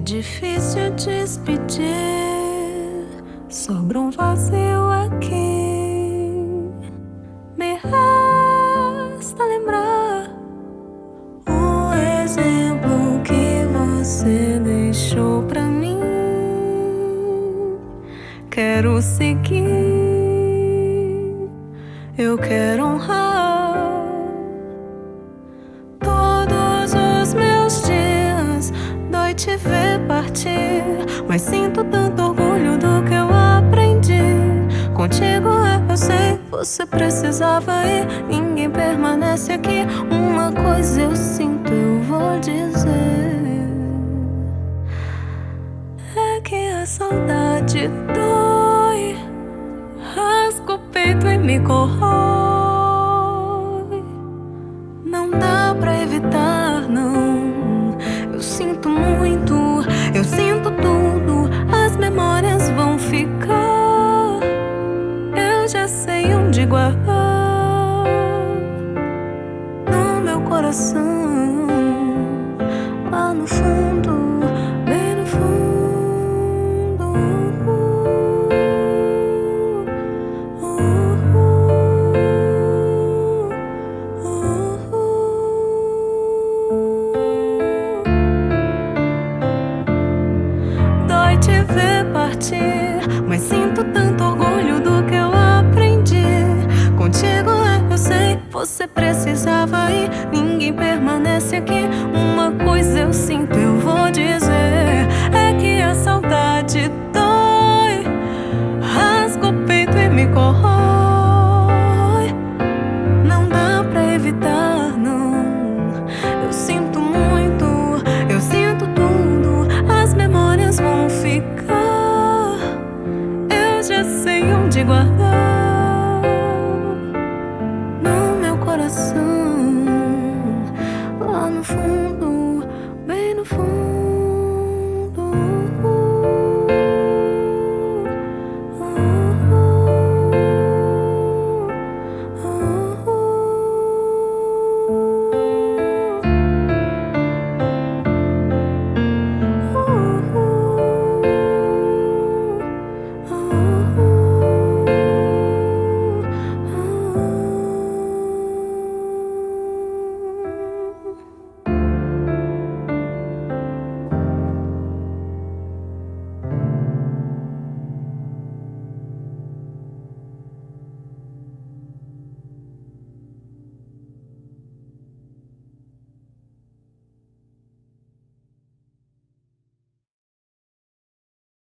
difícil despedir, sobra um vazio aqui. Me resta lembrar o exemplo que você deixou pra mim. Quero seguir, eu quero honrar todos os meus dias. Dói te ver partir, mas sinto tanto orgulho do que eu aprendi. Contigo eu sei, você precisava ir. Ninguém permanece aqui. Uma coisa eu sinto, eu vou dizer, é que a saudade dói, rasga o peito e me corrói. Não dá pra evitar, não. Eu sinto muito, eu sinto tudo. As memórias vão ficar, eu já sei onde guardar no meu coração, lá no fundo, bem no fundo. Dói te ver partir, mas sinto tanto orgulho do que eu aprendi. Contigo eu sei, você precisava ir. Ninguém permanece aqui. Uma coisa eu sinto, eu vou dizer,